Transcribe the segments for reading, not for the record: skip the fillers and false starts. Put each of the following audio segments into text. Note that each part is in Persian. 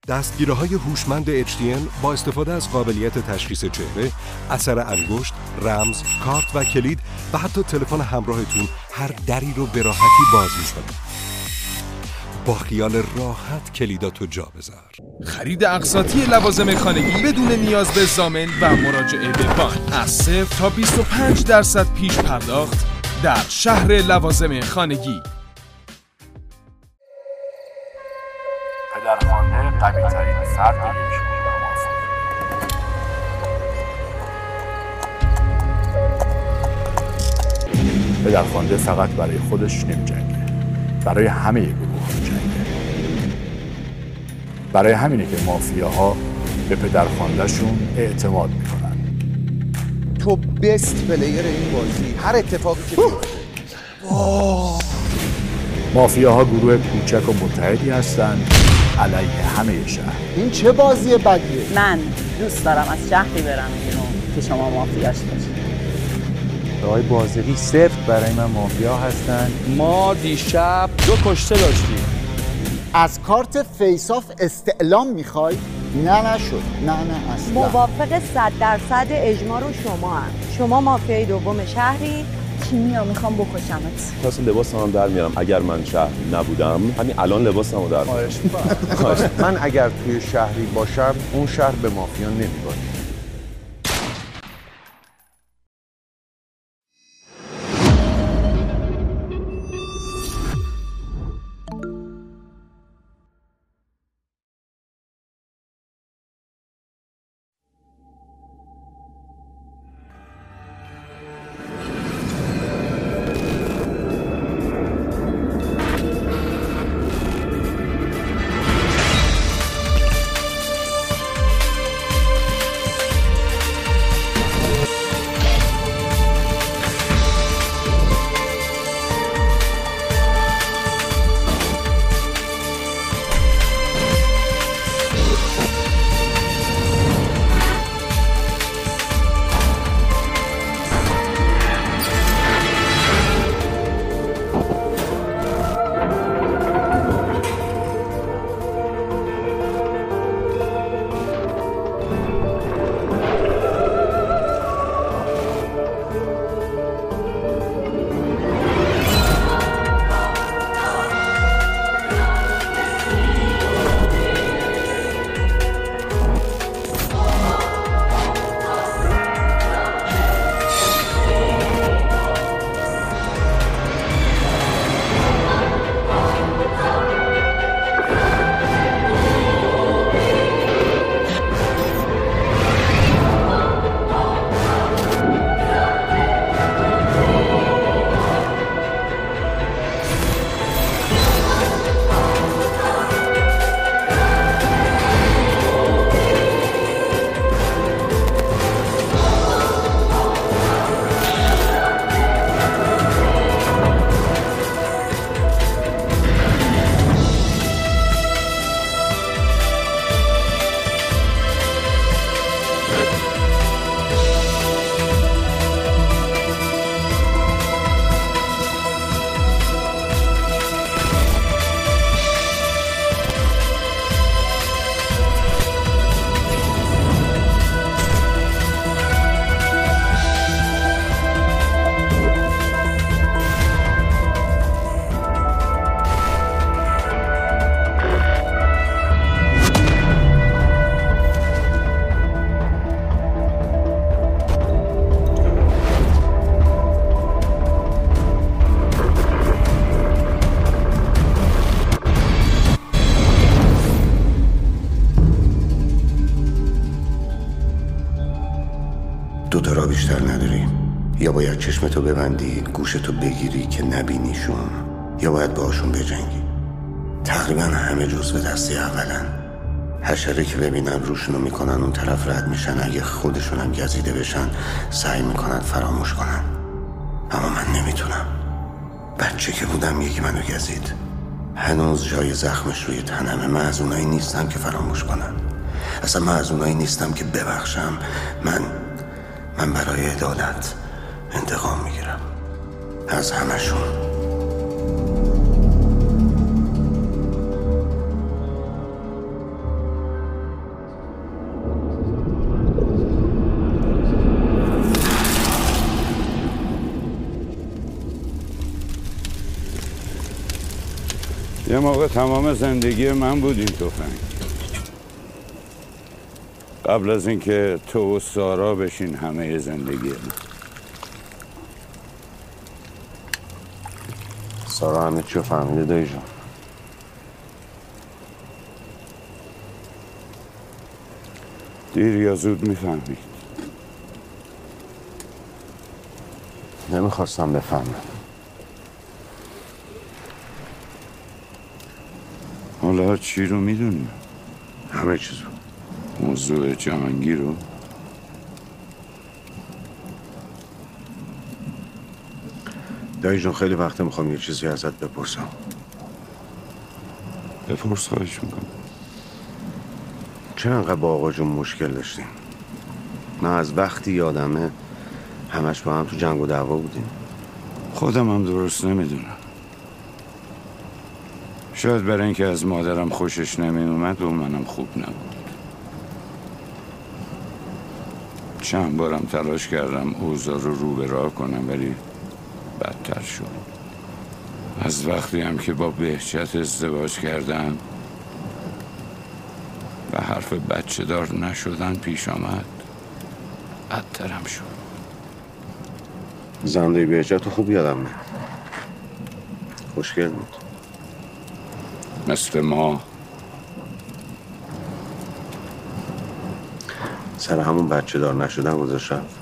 دستگیره‌های هوشمند HDN با استفاده از قابلیت تشخیص چهره، اثر انگشت، رمز، کارت و کلید و حتی تلفن همراهتون هر دری رو به راحتی باز می‌کنه. با خیال راحت کلیداتو جا بذار. خرید اقساطی لوازم خانگی بدون نیاز به ضامن و مراجعه به بانک از 0 تا 25% پیش پرداخت در شهر لوازم خانگی. پدرخوانده قوی ترین فرد یک مافیا. پدرخوانده فقط برای خودش نمی‌جنگه، برای همه گروه ها جنگه. برای همینه که مافیاها به پدرخوانده‌شون اعتماد میکنن. تو بست پلیر این بازی، هر اتفاقی که بیفته. مافیاها گروه کوچک و متحدی هستن علیه همه شهر. این چه بازی بدیه؟ من دوست دارم از شهری برم بیرون که شما مافیاش باشید. آقای بازری سفت برای من مافیا هستن. ما دیشب 2 کشته داشتیم. از کارت فیس-آف استعلام میخوای؟ نه نشد. نه اصلا. موافق 100% اجماع رو شما مافیای دوم شهری. کیمیا میخوام بکشمت. اصلا لباسم هم در میارم. اگر من شهر نبودم همین الان لباسمو در میارم. من اگر توی شهری باشم اون شهر به مافیا نمیباشه. دوتا را بیشتر نداری. یا باید چشمتو ببندی، گوشتو بگیری که نبینیشون، یا باید باهاشون بجنگی. تقریبا همه جزو دسته اولن. حشره که ببینن روشونو میکنن اون طرف رد میشن. اگه خودشون هم گزیده بشن سعی میکنن فراموش کنن. اما من نمیتونم. بچه که بودم یکی منو گزید. هنوز جای زخمش روی تنمه. من از اونایی نیستم که فراموش کنن. اصلا من از اونایی نیستم که ببخشم. من برای عدالت انتقام میگیرم از همشون. یه موقع تمام زندگی من بود این تفنگ. قبل از اینکه تو و سارا بشین همه زندگی من. سارا همه چیو فهمیده دایی جان. دیر یا زود میفهمید. نمیخواستم بفهمم. حالا چی رو میدونی؟ همه چیزو. موضوع جهانگیر رو؟ دایی جان خیلی وقته میخوام یه چیزی ازت بپرسم. بپرس، خواهش میکنم. چرا انقدر با آقا جون مشکل داشتیم؟ من از وقتی یادمه همش با هم تو جنگ و دعوا بودیم. خودم هم درست نمیدونم. شاید برای اینکه از مادرم خوشش نمی اومد و منم خوب نبود. چند بارم تلاش کردم اوضاع رو به راه کنم ولی بدتر شد. از وقتی هم که با بهجت ازدواج کردم و حرف بچه دار نشدن پیش آمد بدترم شد. زنده بهجت خوب یادم میاد. خوشگل بود. مثل ما. سر همون بچه دار نشدن گذاشت رفت.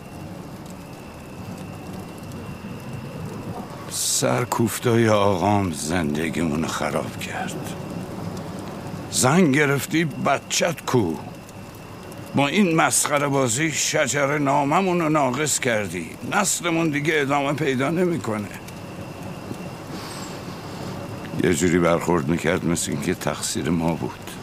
سرکوفتای آقام زندگیمونو خراب کرد. زن گرفتی بچت کو. با این مسخره بازی شجر ناممونو ناقص کردی. نسلمون دیگه ادامه پیدا نمیکنه. یه جوری برخورد میکرد مثل اینکه تقصیر ما بود.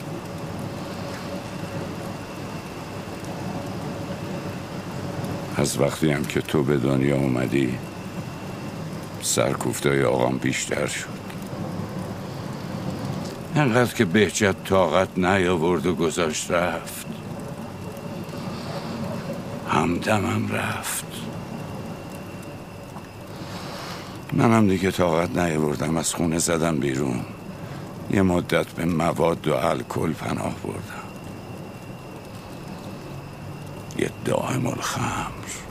از وقتی هم که تو به دنیا اومدی سرکوفتای آقام بیشتر شد. انقدر که بهجت طاقت نیاورد و گذاشت رفت. همدمم رفت. منم دیگه طاقت نیاوردم، از خونه زدم بیرون. یه مدت به مواد و الکل پناه بردم. یه دائم الخمر.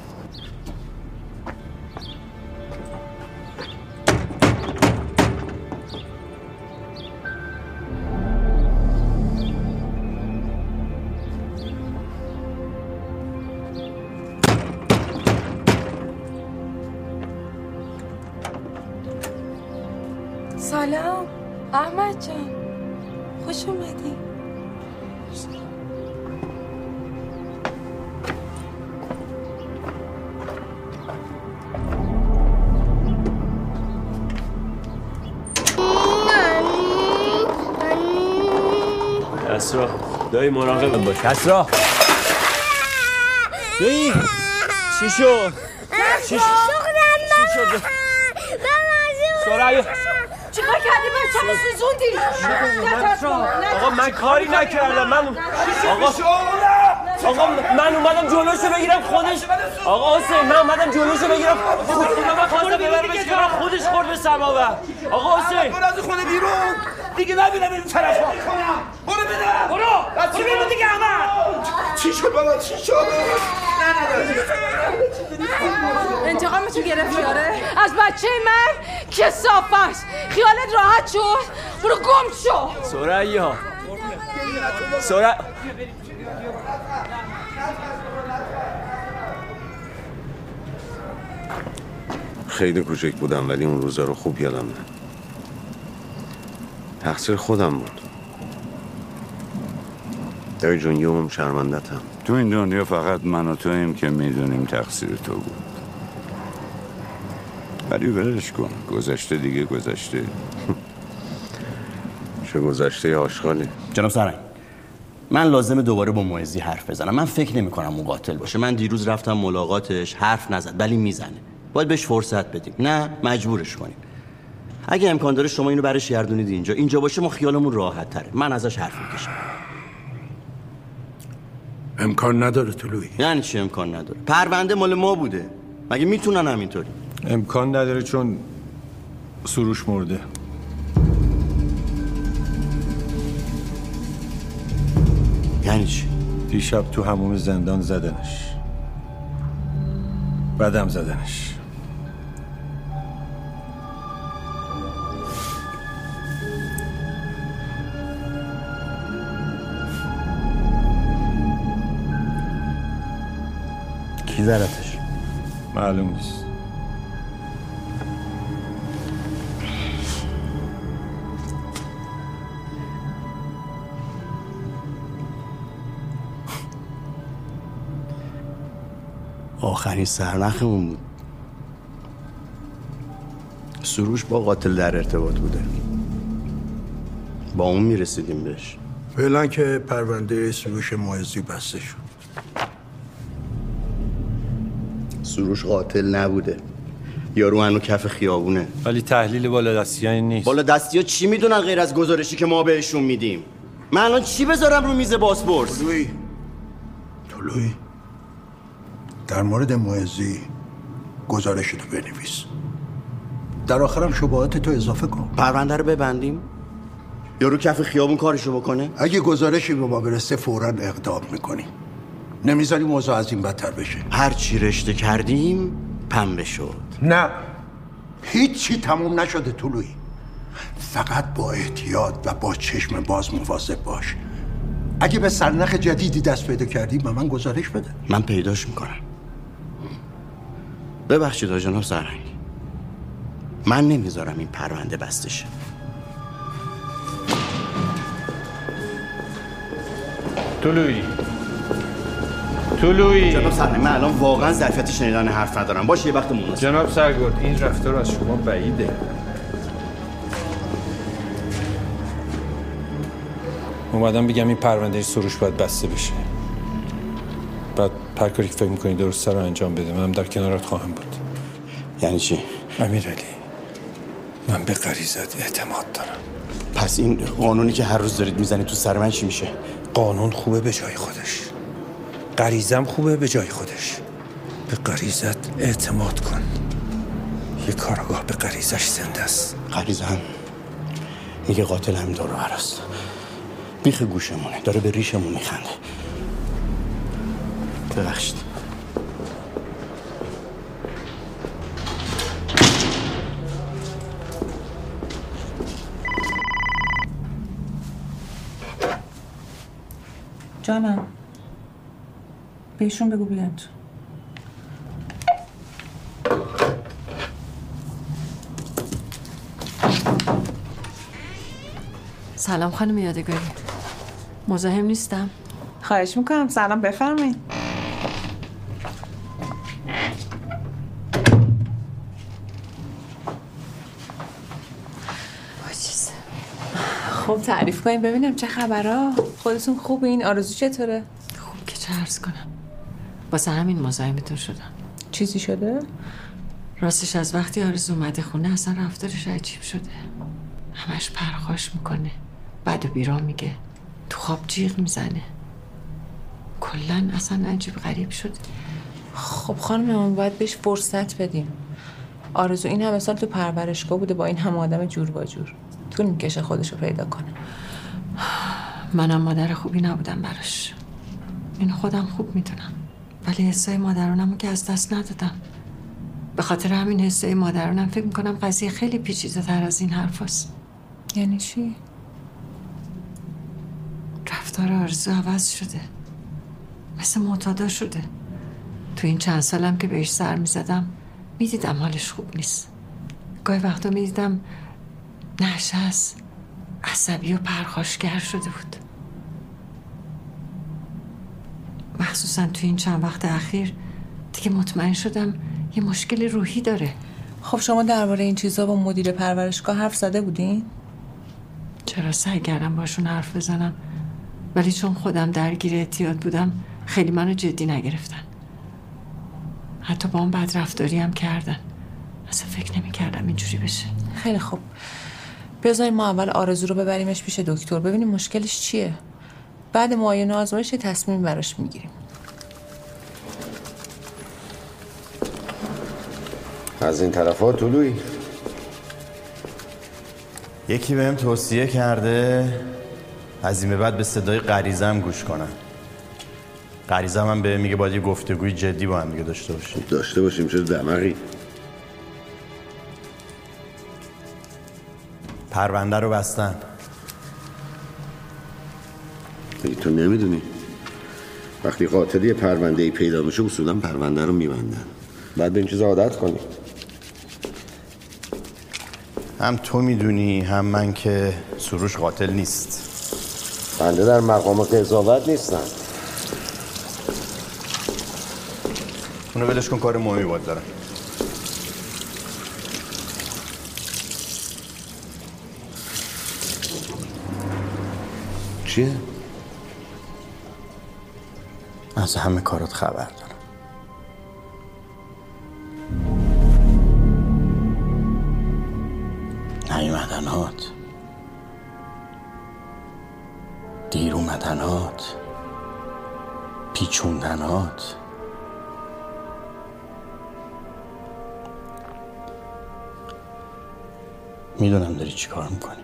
سلام احمد جان، خوش اومدی. اسرا دایی مراقب باش. اسرا دایی چی شد؟ چی شد؟ سرعی چیکار کردی بچه‌مو سوزوندی؟ آقا من کاری نکردم. آقا من اومدم جلوشو بگیرم خودش. آقا حسین من اومدم جلوشو بگیرم من خواستم ببرمش کنار خودش خورد به سماور. آقا حسین برو از خونه بیرون دیگه نبینم این طرفا. برو بیرون دیگه احمد. چی شد بابا چی شد؟ انتقامتو گرفتی آره؟ از بچه من کثافت. خیالت راحت شد؟ برو گم شو. سرعیا خیلی کوچک بودم ولی اون روزا رو خوب یادم میاد. تقصیر خودم بود. دایی جون یومم شرمندتم. تو این دنیا فقط من و توییم که میدونیم تقصیر تو بود. ولی ولش کن، گذشته دیگه گذشته. چه گذشته آشغالی. جناب سرنگ، من لازمه دوباره با معزی حرف بزنم. من فکر نمی کنم اون قاتل باشه. من دیروز رفتم ملاقاتش، حرف نزد ولی میزنه. باید بهش فرصت بدیم، نه مجبورش کنیم. اگه امکان داره شما اینو برش گردونید اینجا باشه ما خیالمون راحت تره. من ازش حرف میکشم. امکان نداره طلوعی. یعنی چی امکان نداره؟ پرونده مال ما بوده. مگه میتونن همینطوری؟ امکان نداره چون سروش مرده. یعنی چی؟ دیشب تو همون زندان زدنش، بعدم زدنش. کی زدتش؟ معلوم نیست. آخرین سرنخمون بود. سروش با قاتل در ارتباط بوده، با اون میرسیدیم بهش. فعلا که پرونده سروش معزی بسته شد. سروش قاتل نبوده، یارو هنو کف خیابونه. ولی تحلیل بالادستیان نیست. بالادستی‌ها چی میدونن غیر از گزارشی که ما بهشون میدیم؟ من الان چی بذارم رو میز بازپرس؟ طلویی در مورد معزی گزارشتو بنویس، در آخرم شبهات تو اضافه کن. پرونده رو ببندیم؟ یارو کف خیابون کارشو بکنه؟ اگه گزارشی به ما برسه فوراً اقدام میکنیم، نمیذاریم موضوع از این بدتر بشه. هر چی رشته کردیم پنبه شد. نه، هیچی تموم نشده طلویی. فقط با احتیاط و با چشم باز مواظب باش. اگه به سرنخ جدیدی دست پیدا کردی به من گزارش بده. من پیداش میکنم. ببخشید جناب سرهنگ، من نمیذارم این پرونده بسته شه. طلویی جناب سرهنگ، من الان واقعا ظرفیت شنیدن حرف ندارم. باشه یه وقت مناسب. جناب سرگرد، این رفتار از شما بعیده. اومدم بگم این پرونده سروش باید بسته بشه. بعد هر کاری که فکر می‌کنی درسته رو انجام بده. منم در کنارت خواهم بود. یعنی چی؟ امیرعلی، من به غریزت اعتماد دارم. پس این قانونی که هر روز دارید میزنید تو سر من چی میشه؟ قانون خوبه به جای خودش، غریزم خوبه به جای خودش. به غریزت اعتماد کن. یه کارآگاه به غریزش زنده است. غریزم میگه قاتل همین دارو هراست. بیخ گوشمونه، داره به ریشمون میخنده. ببخشید. جانم، بهشون بگو بیان تو. سلام خانم یادگاری، مزاحم نیستم؟ خواهش میکنم. سلام، بفرمایید. خب تعریف کنین ببینم چه خبرها. خودتون خوبین؟ آرزو چطوره؟ خوب که چه عرض کنم، واسه همین مزاحمتون شدم. چیزی شده؟ راستش از وقتی آرزو اومده خونه اصلا رفتارش عجیب شده. همش پرخاش میکنه، بد و بیرا میگه، تو خواب جیغ میزنه. کلن اصلا عجیب غریب شده. خب خانم، ما باید بهش فرصت بدیم. آرزو این همه سال تو پرورشگاه بوده با این همه آدم جور با جور. طول میکشه خودشو پیدا کنه. منم مادر خوبی نبودم براش، اینو خودم خوب میدونم، ولی حسای مادرانمو که از دست ندادم. به خاطر همین حسای مادرانم فکر میکنم قضیه خیلی پیچیده تر از این حرف هست. یعنی چی؟ رفتار آرزو عوض شده، مثل معتادا شده. تو این چند سالم که بهش سر میزدم میدیدم حالش خوب نیست. گاهی وقتا میدیدم نشست، عصبی و پرخاشگر شده بود. مخصوصا تو این چند وقت اخیر دیگه مطمئن شدم یه مشکل روحی داره. خب شما درباره این چیزا با مدیر پرورشگاه حرف زده بودین؟ چرا سعی کردم باشون حرف بزنم، ولی چون خودم درگیر اعتیاد بودم خیلی منو جدی نگرفتن. حتی با اون بدرفتاری هم کردن. اصلا فکر نمی‌کردم اینجوری بشه. خیلی خوب، بذاریم ما اول آرزو رو ببریمش پیش دکتر ببینیم مشکلش چیه. بعد معاینه و آزمایش تصمیم براش میگیریم. از این طرفا طلویی. یکی بهم توصیه کرده از این به بعد به صدای غریزه‌ام گوش کنم. غریزه‌م هم به میگه باید یه گفتگوی جدی با هم دیگه داشته باشیم. چه دماغی؟ پرونده رو بستن. تو نمیدونی وقتی قاتلی پرونده‌ای پیدا بشه اصولا پرونده رو میبندن. بعد به این چیز عادت کنی. هم تو میدونی هم من که سروش قاتل نیست. بنده در مقام قضاوت نیستم. اونو ولش کن، کار مهمی باید دارم. چیه؟ از همه کارات خبر دارم. نیومدنات، دیر اومدنات، پیچوندنات، میدونم داری چی کار میکنی.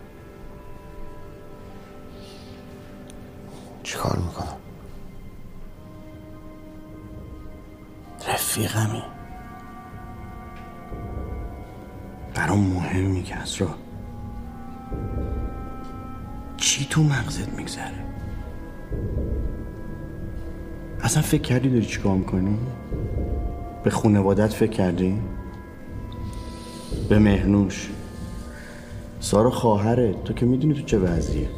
چی کار میکنم؟ رفیقمی. برام مهمی کسرا. چی تو مغزت میگذره؟ اصلا فکر کردی داری چی کار میکنی؟ به خانوادت فکر کردی؟ به مهنوش؟ سارا خواهرت، تو که میدونی تو چه وضعیه.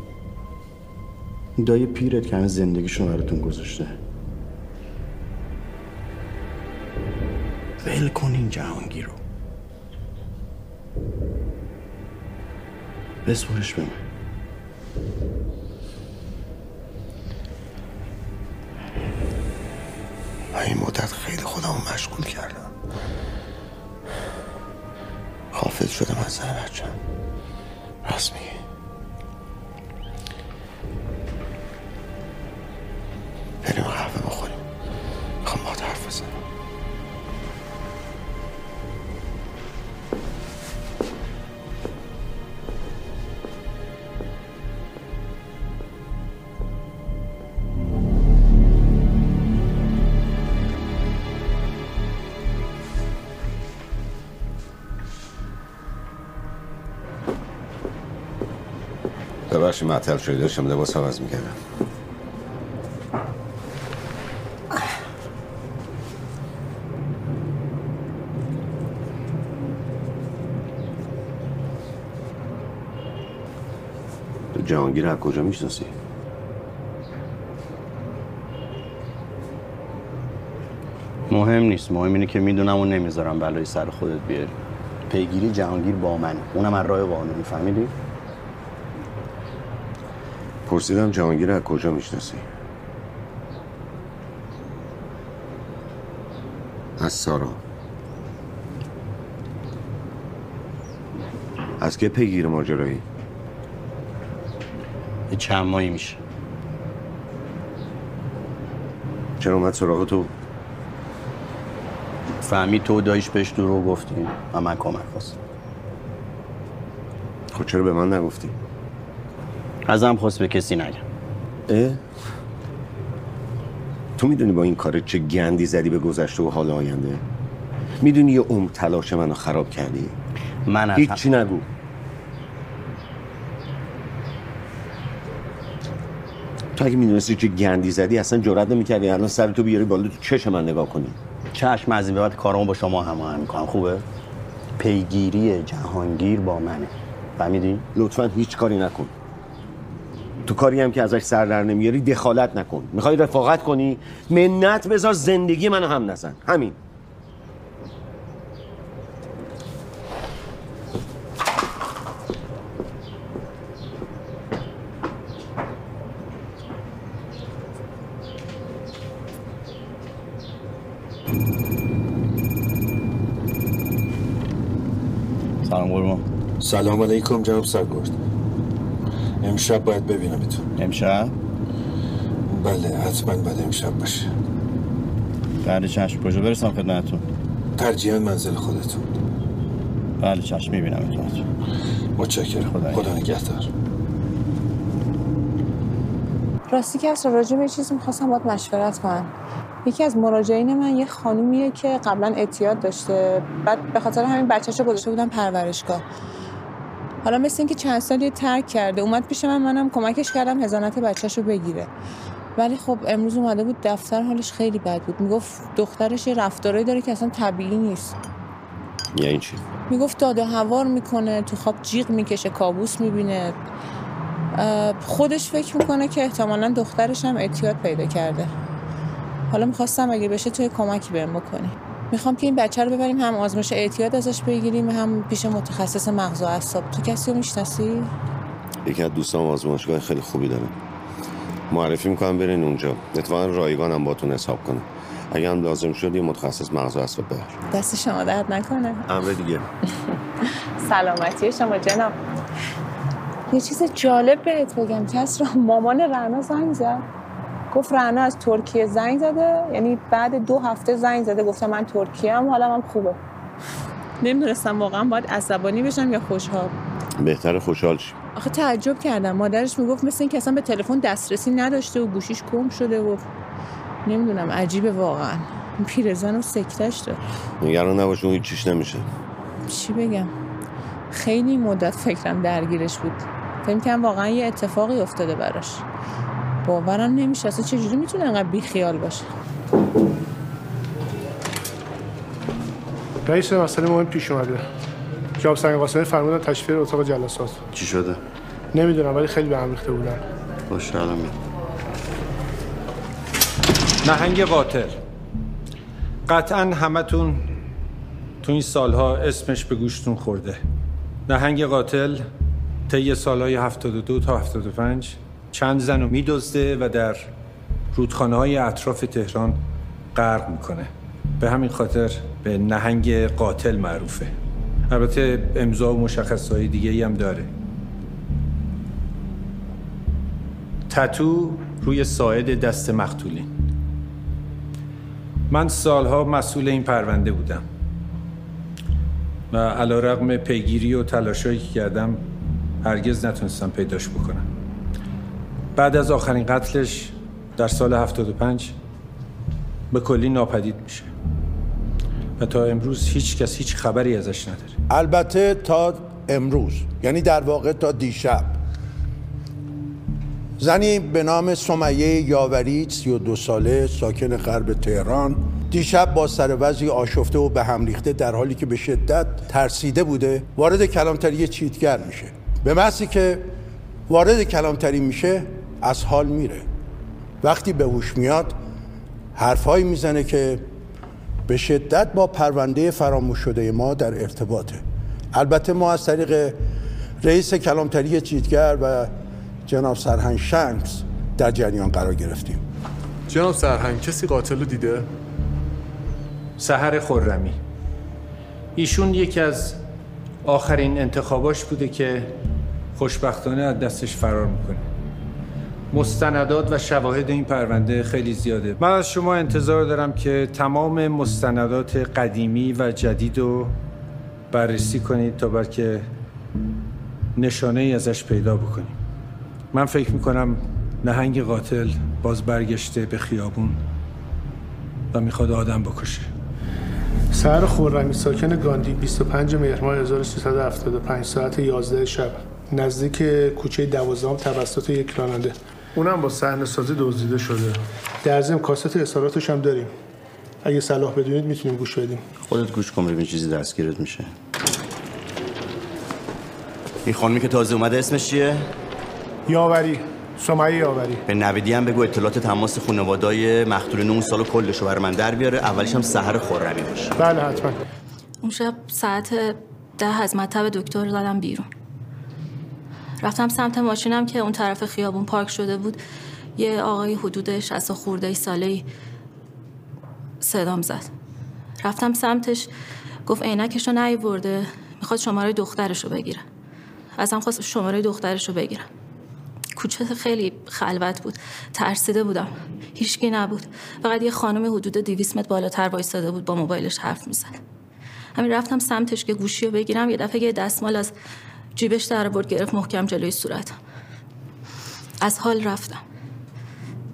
دایی پیرت که همه زندگیشون براتون گذاشته. ول کن این جهانگیر رو، بسپرش به من. من این مدت خیلی خودمو مشغول کردم. غافل شدم از زن بچم. راست میگی. بریم قهوه بخوریم. میخوام باهات حرف بزنم. ببخشید معطل شدی، داشتم لباس عوض میکردم. تو جهانگیر از کجا میشناسی؟ مهم نیست، مهم اینه که میدونم و نمیذارم بلای سر خودت بیاری. پیگیری جهانگیر با منه، اونم از راه قانونی. فهمیدی؟ پرسیدم جهانگیر از کجا میشناسی؟ از سارا. از که پیگیر ماجرایی؟ چند ماهی میشه. چرا اومد سراغ تو؟ فهمید تو داییش بهش دروغ گفتی و من کمک خواستم. خب چرا به من نگفتی؟ ازم خواست به کسی نگم. تو میدونی با این کارت چه گندی زدی به گذشته و حال آینده؟ میدونی یه عمر تلاش منو خراب کردی؟ من هیچی نگو. تو اگه میدونستی چه گندی زدی اصلا جرئت نمی‌کردی الان سرتو بیاری بالا تو چشم من نگاه کنی. چشم، از این به بعد کارامو با شما هماهنگ می‌کنم. خوبه؟ پیگیری جهانگیر با منه. فهمیدی؟ لطفاً هیچ کاری نکن. تو کاری هم که ازش سر در نمیاری دخالت نکن. میخوای رفاقت کنی؟ منت بذار زندگی منو هم نزن. همین. سلام قربان. سلام علیکم جناب سرگرد. امشب باید ببینمتون. امشب؟ بله حتما باید امشب باشه. بله چشم. کجا برسم خدمتتون؟ ترجیحاً منزل خودتون. بله چشم، میبینمتون. متشکرم. خدا نگهدار. راستی که از راجع به چیزی می‌خواستم باهات مشورت کنم. یکی از مراجعین من یه خانومیه که قبلا اعتیاد داشته، بعد به خاطر همین بچه‌شو گذاشته بودن پرورشگاه. حالا مثل اینکه چند سالی ترک کرده، اومد پیش منم کمکش کردم حضانت بچه‌شو بگیره. ولی خب امروز اومده بود دفتر، حالش خیلی بد بود. میگفت دخترش یه رفتارایی داره که اصلا طبیعی نیست. یعنی چی؟ میگفت داد و هوار میکنه، تو خواب جیغ میکشه، کابوس میبینه. خودش فکر میکنه که احتمالاً دخترش هم اعتیاد پیدا کرده. حالا میخواستم اگه بشه توی کمکی بهم بکنی. میخوام که این بچه رو ببریم، هم آزمایش اعتیاد ازش بگیریم، هم پیش متخصص مغز و اعصاب. تو کسی رو میشناسی؟ یکی از دوستام آزمایشگاه خیلی خوبی داره، معرفی میکنم برین اونجا. اتفاقا رایگانم باتون حساب کنه. اگه هم لازم شد یه متخصص مغز و اعصاب ببر. دست شما درد نکنه. امر دیگه. سلامتی شما جناب. یه چیز جالب بهت بگم، کس را مامان رعنا زنگ زد، گفت رعنا از ترکیه زنگ زده، یعنی بعد 2 هفته زنگ زده، گفتم من ترکیه ام، حالا من خوبه. نمیدونستم واقعا باید عصبانی بشم یا خوشحال. بهتر خوشحال شی. آخه تعجب کردم، مادرش میگفت مثل این که اصلا به تلفن دسترسی نداشته و گوشیش گم شده و نمیدونم، عجیبه واقعا. این پیرزن رو سکتش داد. نگران نباش، اون هیچیش نمیشه. چی بگم، خیلی مدت فکرم درگیرش بود، فکر کنم واقعا یه اتفاقی افتاده براش. باورم نمیشه اصلا چجوری میتونه انقدر بیخیال باشه. رئیس، مسئله مهم پیش اومده. جناب سنگ قاسمی فرمودن تشفیر اتاق جلسات. چی شده؟ نمیدونم ولی خیلی به هم ریخته بودن. باشه الان میام. نهنگ قاتل، قطعاً همتون تو این سالها اسمش به گوشتون خورده. نهنگ قاتل طی سالهای 72 تا 75 چند زن رو میدزده و در رودخانه‌های اطراف تهران غرق میکنه. به همین خاطر به نهنگ قاتل معروفه. البته امضا و مشخصات دیگه‌ای هم داره. تتو روی ساعد دست مقتولین. من سالها مسئول این پرونده بودم و علیرغم پیگیری و تلاشایی که کردم هرگز نتونستم پیداش بکنم. بعد از آخرین قتلش در سال 75 به کلی ناپدید میشه و تا امروز هیچ کس هیچ خبری ازش نداره. البته تا امروز، یعنی در واقع تا دیشب، زنی به نام سمیه یاوری 32 ساله ساکن غرب تهران دیشب با سر وضعی آشفته و به هم ریخته در حالی که به شدت ترسیده بوده وارد کلانتری چیتگر میشه. به محضی که وارد کلانتری میشه از حال میره. وقتی به هوش میاد حرفایی میزنه که به شدت با پرونده فراموش شده ما در ارتباطه. البته ما از طریق رئیس کلانتری چیتگر و جناب سرهنگ شمس در جریان قرار گرفتیم. جناب سرهنگ، کسی قاتل رو دیده؟ سحر خرمی. ایشون یکی از آخرین انتخاباش بوده که خوشبختانه از دستش فرار میکنه. مستندات و شواهد این پرونده خیلی زیاده. من از شما انتظار دارم که تمام مستندات قدیمی و جدید رو بررسی کنید تا بلکه نشانه ای ازش پیدا بکنیم. من فکر میکنم نهنگ قاتل باز برگشته به خیابون و میخواد آدم بکشه. سحر خرمی ساکن گاندی 25 مهر ماه 1375 ساعت 11 شب نزدیک کوچه 12 توسط یک راننده. اونم با صحنه‌سازی دزدیده شده. در ضمن کاست اظهاراتش هم داریم. اگه صلاح بدونید میتونیم گوش بدیم. خودت گوش کن ببین چیزی دستگیرت میشه. این خانمی که تازه اومده اسمش چیه؟ یاوری، سمیه یاوری. به نویدی هم بگو اطلاعات تماس خانواده‌های مقتولین اون سالو کلشو برای من در بیاره. اولیش هم سحر خرمی باشه. بله حتما. اون شب ساعت 10 از مطب دکتر دادم بیرون. رفتم سمت ماشینم که اون طرف خیابون پارک شده بود. یه آقای حدود 60 خورده ساله‌ای صدام زد. رفتم سمتش، گفت عینکشو نیاورده، میخواد شماره دخترشو بگیره. ازم خواست شماره دخترشو بگیرم. کوچه خیلی خلوت بود، ترسیده بودم، هیچکی نبود، فقط یه خانم حدود 200 متر بالاتر وایساده بود با موبایلش حرف میزد. همین رفتم سمتش که گوشیو بگیرم، یه دفعه یه دستمال از جیبش در آورد، گرفت محکم جلوی صورتم. از حال رفتم.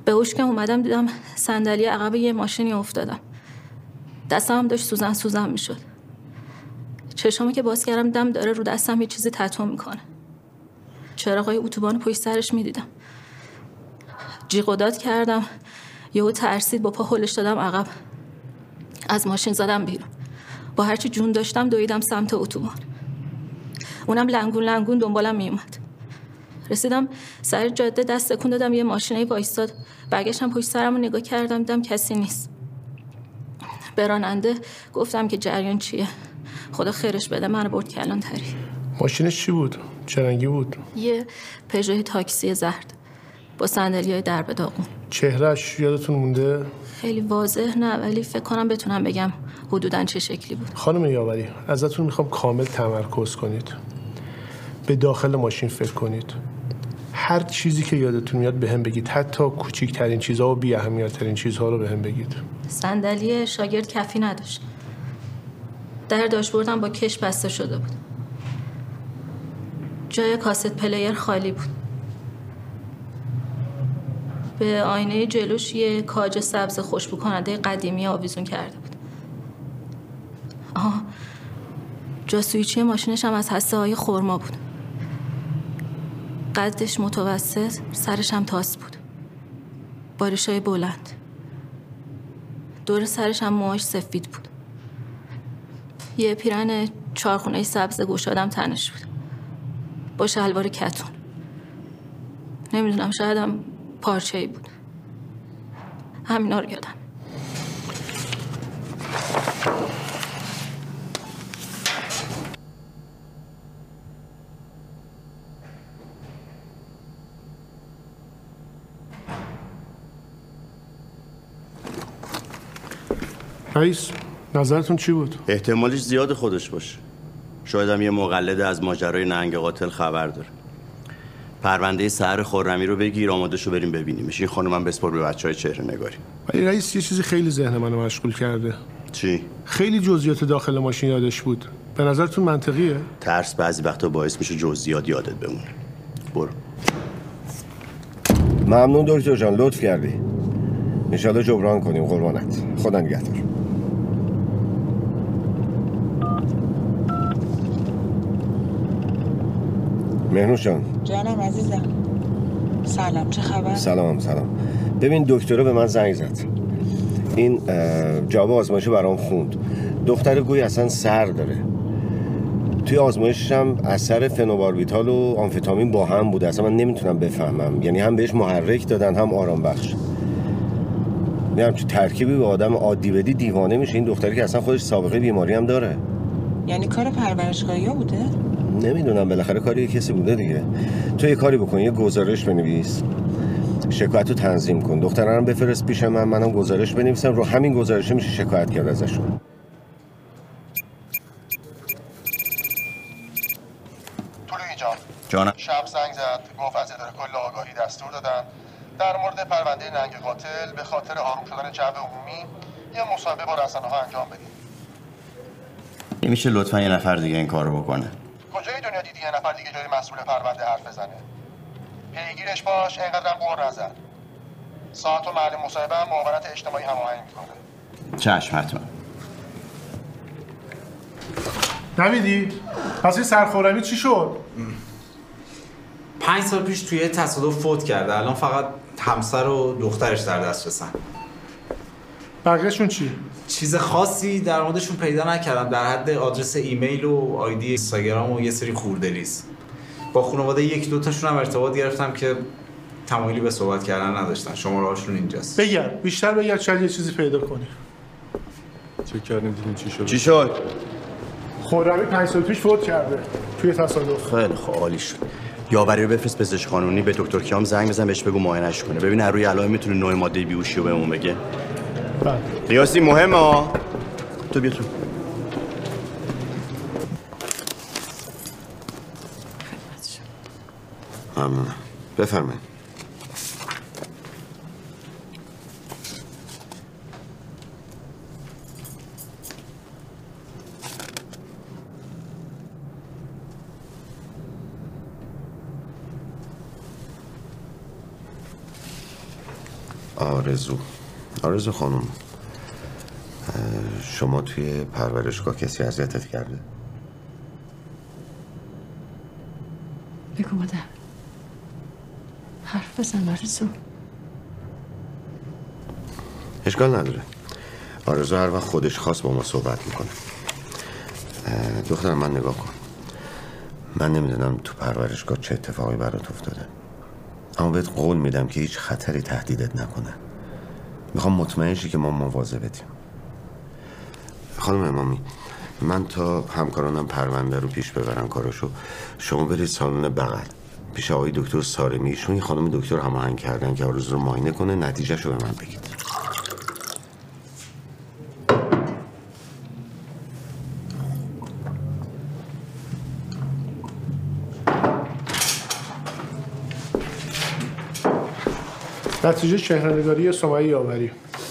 به هوش که اومدم دیدم صندلی عقب یه ماشینی افتادم. دستم هم داشت سوزن میشد. چشامو که باز کردم دیدم داره رو دستم یه چیزی تتو میکنه. چراغای اتوبان پشت سرش میدیدم. جیغ و داد کردم. یهو ترسید، با پا هلش دادم عقب. از ماشین زدم بیرون. با هرچی جون داشتم دویدم سمت اتوبان. اونم لنگون دنبالم میومد. رسیدم سر جاده، دست تکون دادم، یه ماشینی وایستاد. برگشتم پشت سرمو نگاه کردم، دیدم کسی نیست. به راننده گفتم که جریان چیه. خدا خیرش بده، منو برد کلانتری. ماشینش چی بود؟ چه رنگی بود؟ یه پژو تاکسی زرد با صندلی‌های درب داغون. چهرهش یادتون مونده؟ خیلی واضح نه، ولی فکر کنم بتونم بگم حدوداً چه شکلی بود. خانم یاوری، ازتون میخوام کامل تمرکز کنید. به داخل ماشین فکر کنید. هر چیزی که یادتون میاد بهم بگید، حتی کوچیک‌ترین چیزها و بی اهمیت‌ترین چیزها رو بهم بگید. صندلی شاگرد کفی نداشت. در داشبوردم با کش بسته شده بود. جای کاست پلیر خالی بود. به آینه جلوش یه کاج سبز خوشبو کننده قدیمی آویزون کرده بود. جاسویچی ماشینش هم از هسته های خرما بود. قدش متوسط، سرش هم تاس بود. باریشای بلند. دور سرش هم موهاش سفید بود. یه پیرن چارخونه سبز گشادم تنش بود. با شلوار کتون. نمیدونم، شاید هم پارچه‌ای بود. همینا رو یادم. رئیس، نظرتون چی بود؟ احتمالش زیاد خودش باشه. شاید هم یه مقلد از ماجرای نهنگ قاتل خبر داره. پرونده سحر خرمی رو بگیر، آماده شو بریم ببینیمش. این خانم من بسپار به بچهای چهره نگاری. ولی رئیس، یه چیزی خیلی ذهن منو مشغول کرده. چی؟ خیلی جزئیات داخل ماشین یادش بود. به نظرتون منطقیه؟ ترس بعضی وقتا باعث میشه جزئیات یادت بمونه. برو. ممنون دکتر جان، لطف کردی. انشالله جبران کنیم. قربانت. خدا نگهدار. مهنوش جان. جانم عزیزم. سلام، چه خبر؟ سلام. ببین دکتر به من زنگ زد. این جواب آزمایش برام خوند. دختر گوی اصلا سر داره. توی آزمایشش هم اثر فنوباربیتال و آمفتامین با هم بوده. اصلا من نمیتونم بفهمم. یعنی هم بهش محرک دادن هم آرام بخش. میگم چه ترکیبی به آدم عادی بدی دیوانه میشه. این دختری که اصلا خودش سابقه بیماری هم داره. یعنی کار پرورشگاهی بوده؟ نمیدونم، بالاخره کاری یه کسی بوده دیگه. تو یه کاری بکن، یه گزارش بنویس، شکایت رو تنظیم کن، دخترانم بفرست پیش منم گزارش بنویسم. رو همین گزارشه میشه شکایت کرد ازشون. جانم. شب زنگ زد، گفت از اداره کل آگاهی دستور دادن در مورد پرونده نهنگ قاتل به خاطر آروم شدن جو عمومی یه مصاحبه با رسانه‌ها انجام بدید. نمیشه لطفا یه نفر دیگه این کارو بکنه؟ کجای دنیا دیدی یه نفر دیگه جای مسئول پرونده حرف بزنه؟ پیگیرش باش، اینقدر هم قور نزن. ساعت و محل مصاحبه هم معاونت اجتماعی هماهنگ میکنه. چشم، حتما. نمیدی؟ پس این سرخورمی چی شد؟ 5 سال پیش توی تصادف فوت کرده. الان فقط همسر و دخترش در دسترسن. بقیه‌شون چی؟ چیز خاصی در موردشون پیدا نکردم، در حد آدرس ایمیل و آیدی اینستاگرام و یه سری خورده‌ریز. با خانواده یک دو تاشون هم ارتباط گرفتم که تمایلی به صحبت کردن نداشتن. شماره‌هاشون اینجاست. بگرد، بیشتر بگرد، شاید یه چیزی پیدا کنی. چک کردیم دیدیم چی شد. چی شد؟ خرمی 5 سال پیش فوت کرده توی تصادف. خیلی خوب، عالی شد. یاوری رو بفرست پزشک قانونی، به دکتر کیام زنگ بزن، بهش بگو معاینه‌اش کنه، ببین از روی علائم میتونه نوع ماده بیهوشی رو بهمون بگه. بله. قیاسی مهمه. تو بیا تو. ممنونم. بفرمایید. آرزو خانم، شما توی پرورشگاه کسی اذیتت کرده؟ بگو مادر، حرف بزن آرزو. اشکال نداره. آرزو هر وقت خودش خواست با ما صحبت میکنه. دخترم من نگاه کن. من نمیدونم تو پرورشگاه چه اتفاقی برات افتاده، اما بهت قول میدم که هیچ خطری تهدیدت نکنه. میخوام مطمئن شی که ما مواظبتیم. خانم امامی، من تا همکارانم پرونده رو پیش ببرن کارشو، شما برید سالن بغل پیش آقای دکتر سارمی. ایشون یه خانم دکتر هماهنگ کردن که آرزو رو معاینه کنه، نتیجهشو به من بگید. نتیجه چهره‌نگاری سمیه یاوری.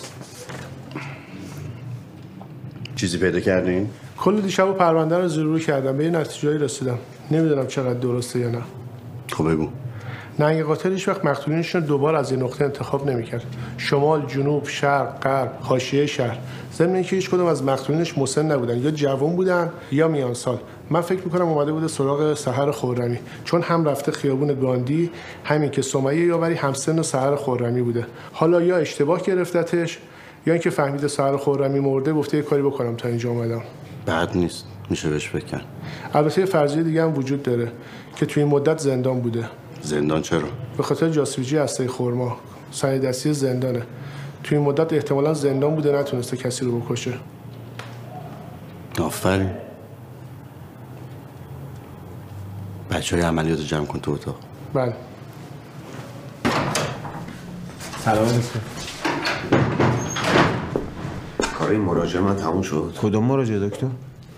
چیزی پیدا کردین؟ کل دیشب و پرونده رو زیرو کردم، به یه نتیجه‌ای رسیدم. نمیدونم چقدر درسته یا نه. خب بگو. نهنگ قاتل هیچ وقت مقتولینش رو دوبار از این نقطه انتخاب نمی‌کرد. شمال، جنوب، شرق، غرب، حاشیه شهر. ضمن اینکه هیچ کدوم از مقتولینش مسن نبودن، یا جوان بودن یا میان سال. من فکر می‌کنم اومده بوده سراغ سحر خرمی، چون هم رفته خیابون گاندی، همین که سمیه یاوری همسن سحر خرمی بوده. حالا یا اشتباه گرفتتش یا اینکه فهمیده سحر خرمی مرده، گفته یه کاری بکنم تا اینجا اومدم. بد نیست، میشه بهش فکر کرد. البته یه فرضیه دیگه هم وجود داره که توی این مدت زندان بوده. زندان چرا؟ به خاطر جاسوسی‌ی هسته خرما. سعی دستی زندانه. توی این مدت احتمالاً زندان بوده، نتونسته کسی رو بکشه. آفرین. بچه‌های عملیات رو جمع کن تو اتاق. بله. سلام علیکم. کار این مراجعه من تموم شد. کدوم مراجعه دکتر؟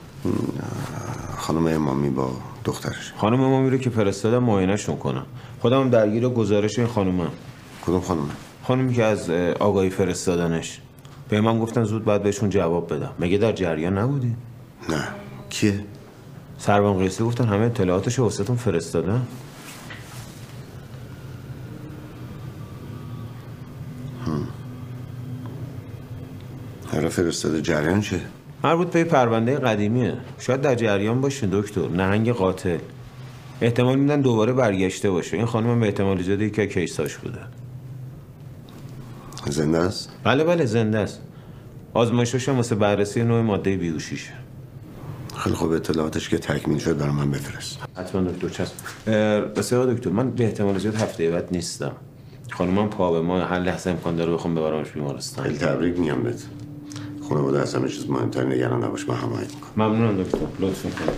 خانم امامی با دخترش. خانم امامی رو که فرستادم معاینه‌شون کنم. خودم هم درگیر گزارش این خانومم. کدوم خانومه؟ خانومی که از آگاهی فرستادنش. به من گفتن زود باید بهشون جواب بدم. مگه در جریان نبودی؟ نه. کیه؟ سروان قیسی گفتن همه اطلاعاتشو واسهتون فرستادن. حالا فرستاده، جریان چه؟ مربوط به پرونده قدیمیه. شاید در جریان باشه دکتر. نهنگ قاتل. احتمال میدن دوباره برگشته باشه. این خانم به احتمال زیاد یکی از کیساش بوده. زنده است؟ بله زنده است. آزمایشش هم واسه بررسی نوع ماده بیهوشیشه. خیلی خوب، اطلاعاتش که تکمیل شد برای من بفرست. حتما دکتر. چسب. بس دکتر، من به احتمال زیاد هفته بعد نیستم. خانومم پا به ما، هر لحظه امکان داره بخوام ببرمش بیمارستان. خیلی تبریک میگم بهت. خانواده از همه چیز مهمتر، نگران نباش، من هماهنگ میکنم. ممنونم دکتر، لطف میکنم.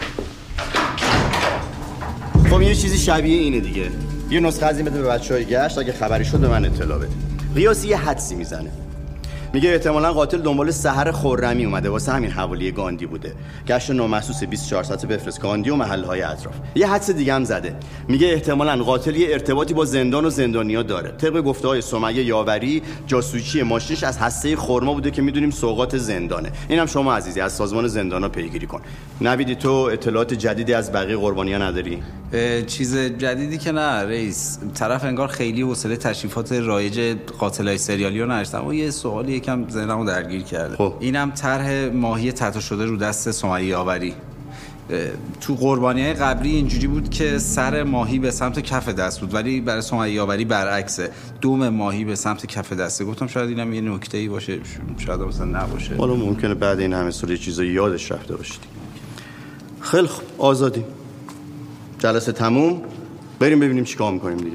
خب یه چیزی شبیه اینه دیگه. یه نسخه از این بده به بچه‌های گشت، اگه خبری شد به من اطلاع بده. قیاسی یه حدسی میزنه. میگه احتمالاً قاتل دنبال سحر خرمی اومده، واسه همین حوالی گاندی بوده. گشت نامحسوس 24 ساعته بفرست گاندی و محلهای اطراف. یه حدس دیگه هم زده. میگه احتمالاً قاتل یه ارتباطی با زندان و زندانیا داره. طبق گفته‌های سمیه یاوری، جاسوسی‌ی ماشینش از هسته خرما بوده که میدونیم سوغات زندانه. اینم شما عزیزی از سازمان زندانا پیگیری کن. نویدی تو اطلاعات جدیدی از بقیه قربانی‌ها نداری؟ چیز جدیدی که نه رئیس. طرف انگار خیلی حوصله تشریفات رایج قاتلای سریالی رو نداشت، اما یه سوالی یکم ذهنمو درگیر کرده. خب. اینم طرح ماهی تحت شده رو دست سمیه یاوری. تو قربانی‌های قبلی اینجوری بود که سر ماهی به سمت کف دست بود، ولی برای سمیه یاوری برعکسه، دوم ماهی به سمت کف دسته. گفتم شاید اینم یه نکته‌ای باشه، شاید مثلا نباشه. حالا ممکنه بعد این همه سال چیزا یادش رفته باشید. خیلی خوب، آزادی. جلسه تموم، بریم ببینیم چیکار می‌کنیم دیگه.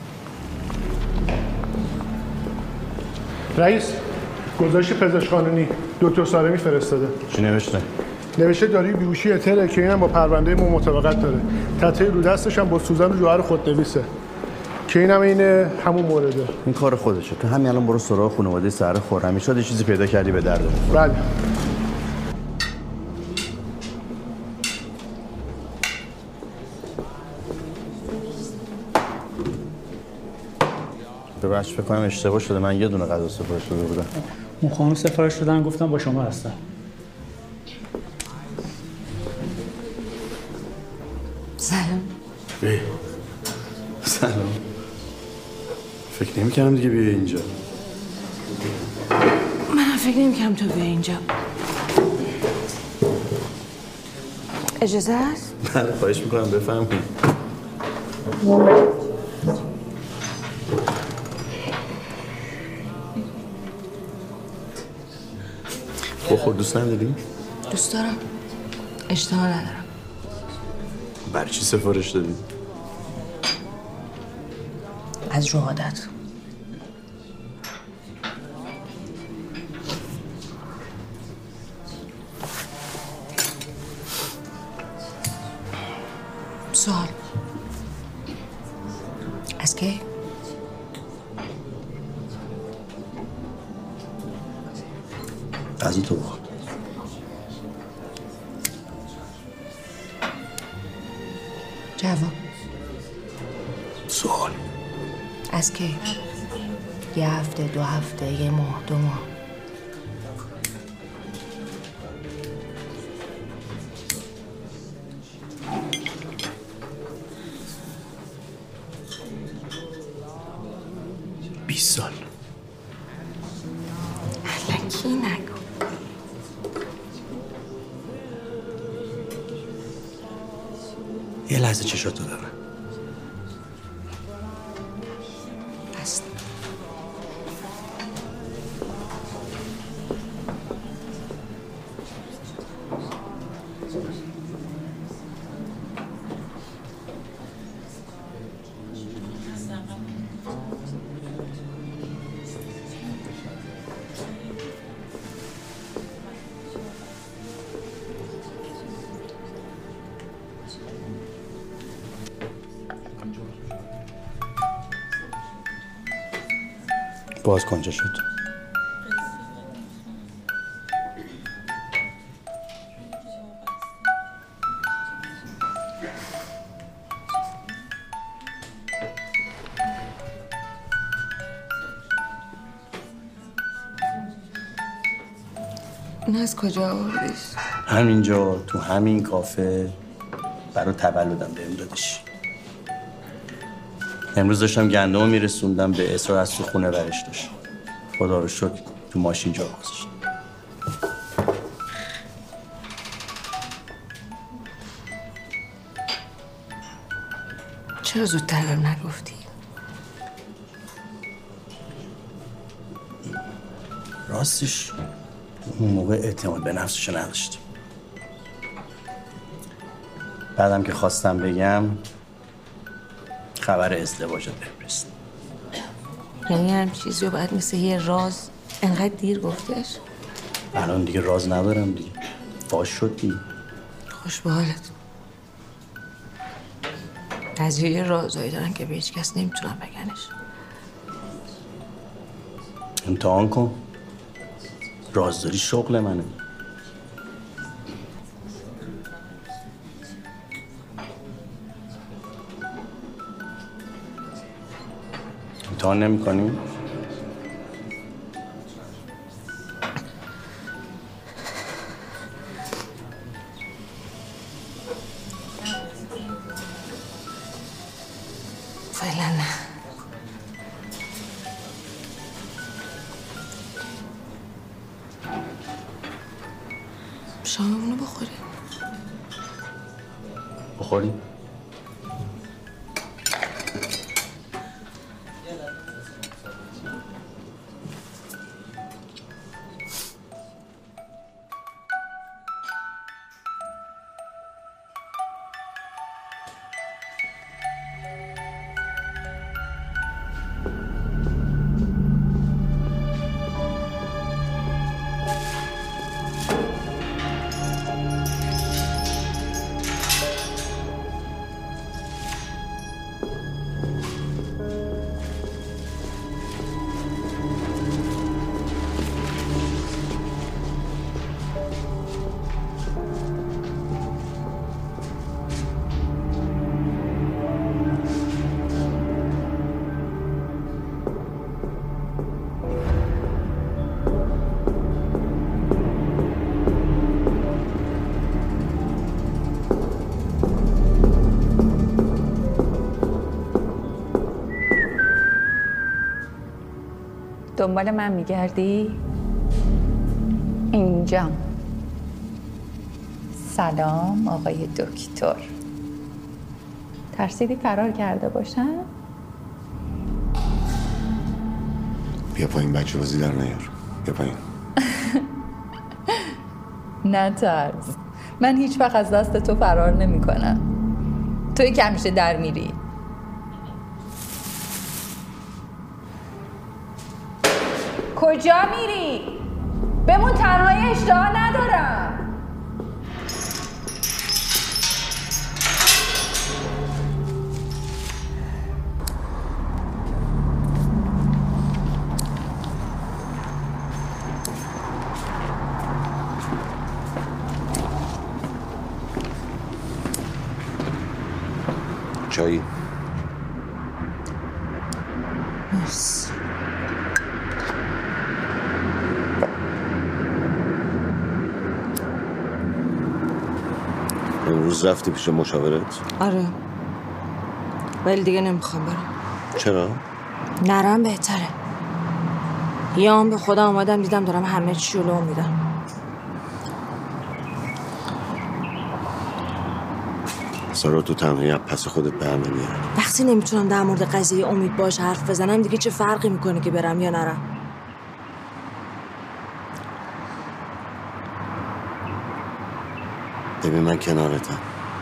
رئیس، گزارش پزشک قانونی دکتر سارمی فرستاده. چی نوشته؟ نوشته داری بیهوشی اتره که اینم با پرونده ما مطابقت داره. تته رو دستش هم با سوزن و جوهر خودنویسه که اینم اینه همون مورده. این کار خودشه. تو همین الان برو سراغ خانواده سحر خرمی، شاید چیزی پیدا کردی به درد بخوره. بله. ببخش فکر کنم اشتباه شده، من یه دونه غذا سفارش داده بودم. اون خانم سفارش دادن، گفتم با شما هستم. سلام. سلام. فکر نمی‌کردم دیگه بیای اینجا. من فکر نمی‌کردم تو بیای اینجا. اجازه هست؟ بله خواهش میکنم بفرمایید. بخور دوست نداری؟ دوست دارم. اشتها ندارم. برای چی سفارش دادی؟ از رو عادت. سوال از کی؟ از تو بخور. جواب سوال از کی؟ یه هفته، 2 هفته، 1 ماه، 2 ماه. سال. الکی نگو. یه لحظه چشاتو دارم. هست. باز کنجا شد. این از کجا آوردیش؟ همینجا تو همین کافه برای تولدم بهم دادش. امروز داشتم گندمو میرسوندم به اصرار از تو خونه برش داشت. خدا رو شکر تو ماشین جا گذاشت. چرا زودتر بهم نگفتی؟ راستش اون موقع اعتماد به نفسشو نداشتیم. بعدم که خواستم بگم خبر ازدواجت بهم رسید. یعنی هم چیزی رو باید مثل یه راز انقدر دیر گفتش؟ الان دیگه راز ندارم دیگه. فاش شد دیگه. خوش به حالت. از یه رازایی دارن که به هیچ کس نمیتونن بگنش. امتحان کن. رازداری شغل منه. امتحان نمی کنی؟ فعلا نه. شاممونو بخوریم. بخوریم؟ دنبال من میگردی؟ اینجام. سلام آقای دکتر. ترسیدی فرار کرده باشم؟ بیا پایین بچه بازی در نیار. بیا پایین. نترس، من هیچ وقت از دست تو فرار نمی کنم. توی که همیشه در میری. کجا میری؟ بمون تنهای، اشتها ندارم. چایی؟ مرسی. امروز رفتی پیش مشاورت؟ آره، ولی دیگه نمیخوام برم. چرا؟ نرم بهتره. یا به خدا آمدم دیدم دارم همه چی رو میدم. سارا تو تنهایی پس خودت برنمیاد. وقتی نمیتونم در مورد قضیه امید باش حرف بزنم دیگه چه فرقی میکنه که برم یا نرم؟ ببین من کنارتم.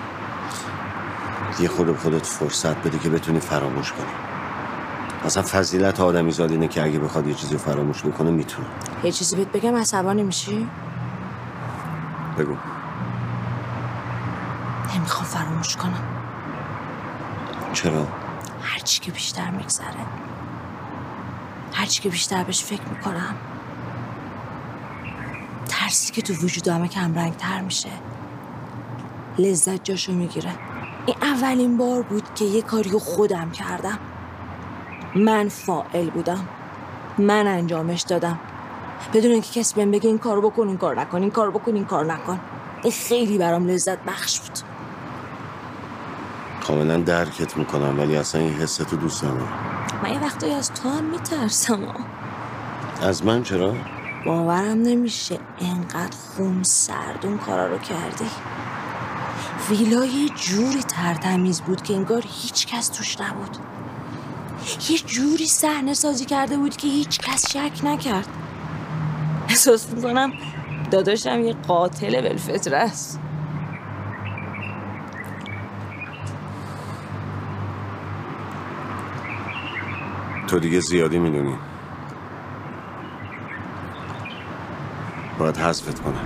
یه خود به خودت فرصت بده که بتونی فراموش کنی. اصلا فضیلت آدمیزاد اینه که اگه بخواد یه چیزی فراموش بکنه میتونه. یه چیزی بهت بگم عصبانی میشی؟ بگو. نمیخوام فراموش کنم. چرا؟ هرچی که بیشتر میگذره، هرچی که بیشتر بهش فکر میکنم، ترسی که تو وجودمه کمرنگ تر میشه، لذت جاشو میگیره. این اولین بار بود که یه کاریو خودم کردم. من فاعل بودم، من انجامش دادم، بدون اینکه کسی بهم بگه این کارو بکن، این کار نکن، این کار بکن، این کار نکن. این خیلی برام لذت بخش بود. کاملا درکت میکنم، ولی اصلا این حستو دوست ندارم. من یه وقتایی از تو هم میترسم. از من چرا؟ باورم نمیشه اینقدر خون سرد اون کارا رو کردی. ویلا یه جوری ترتمیز بود که انگار هیچ کس توش نبود. یه جوری صحنه سازی کرده بود که هیچ کس شک نکرد. احساس میکنم داداشم یه قاتل بالفطره است. تو دیگه زیادی میدونی. باید حذفت کنم.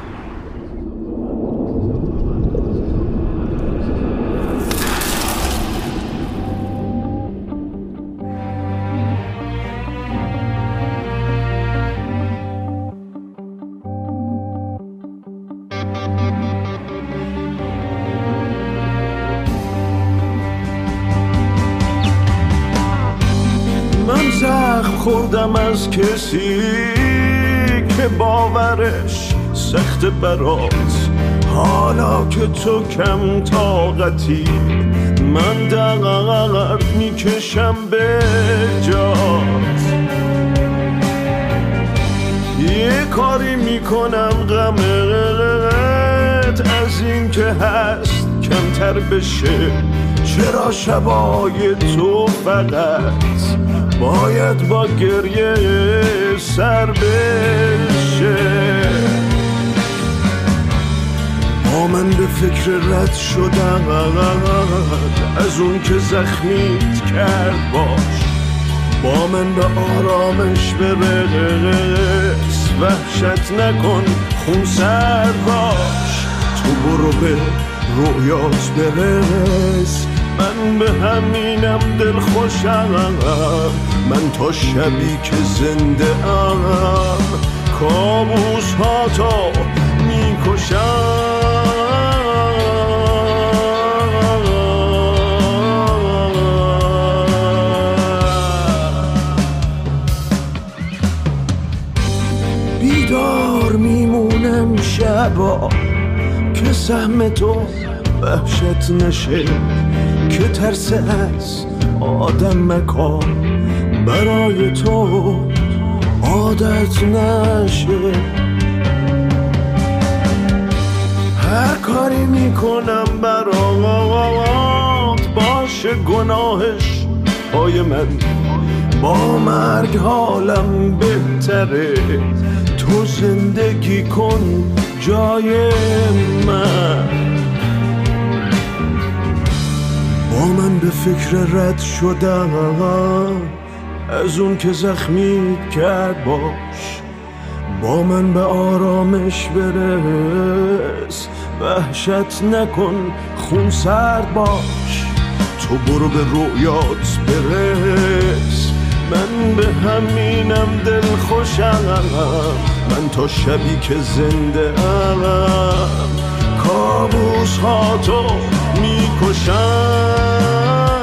من زخم خوردم از کسی که باورش سخت برات، حالا که تو کم طاقتی من دقیق میکشم به جات. یه کاری میکنم غمت از این که هست کمتر بشه. چرا شبای تو فقط باید با گریه سر بشه؟ با من به فکر رد شدن از اون که زخمیت کرد باش. با من به آرامش برس، وحشت نکن خون سر باش. تو برو به رویات برس، من به همینم دل خوشم. من تا شبی که زنده ام کابوس ها تا میکشم. بیدار میمونم شبا که سهم تو وحشت نشه، که ترس از آدم مکان برای تو عادت نشه. هر کاری میکنم برات باشه گناهش پای من. با مرگ حالم بهتره، تو زندگی کن جای من. با من به فکر رد شدن از اون که زخمیت کرد باش. با من به آرامش برس، وحشت نکن خون سرد باش. تو برو به رویات برس، من به همینم دل خوشم. من تا شبی که زنده ام کابوس ها تو میکشم.